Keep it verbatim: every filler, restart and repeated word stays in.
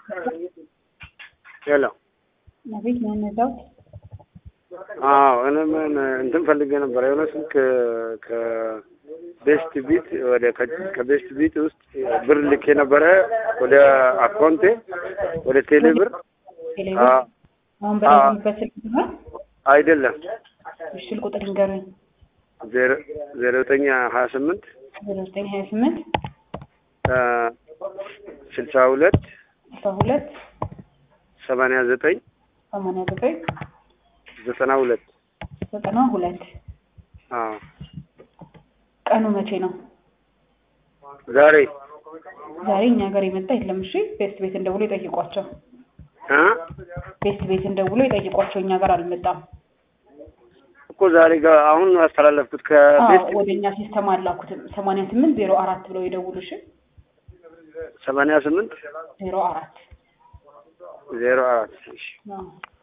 ሄሎ ነብይ ማን ነው? አዎ እኔ ምን እንትን ፈልጌ ነበር የሆነ ስልክ ከቤስት ቢት ወደ ከቤስት ቢት ውስጥ ብር ልኬ ነበረ ወደ አካውንቴ ወደ ቴሌ ብር። አዎ አሁን በደንብ ስልክ ነው አይደለም። እሺ ቁጥር ንገረኝ። ዜሮ ዘጠኝ ሀያ ስምንት ዜሮ ዘጠኝ ሀያ ስምንት ስልሳ ሁለት ስልሳ ሁለት ሰማንያ ዘጠኝ ሰማንያ ዘጠኝ ዘጠና ሁለት ዘጠና ሁለት አዎ ቀኑ መቼ ነው? ዛሬ ዛሬ እኛ ጋር የመጣ የለም። እሺ ቤስት ቤት እንደውሎ ይጠይቋቸው አ ቤስት ቤት እንደውሎ ይጠይቋቸው እኛ ጋር አልመጣም እኮ ዛሬ ጋር አሁን አስተላለፍኩት ከቤስት ወደኛ ሲስተም አላኩት ሰማንያ ስምንት ዜሮ አራት ብለው ይደውሉሽ ሰማንያ ስምንት ዜሮ አራት ዜሮ አራት እሺ አዎ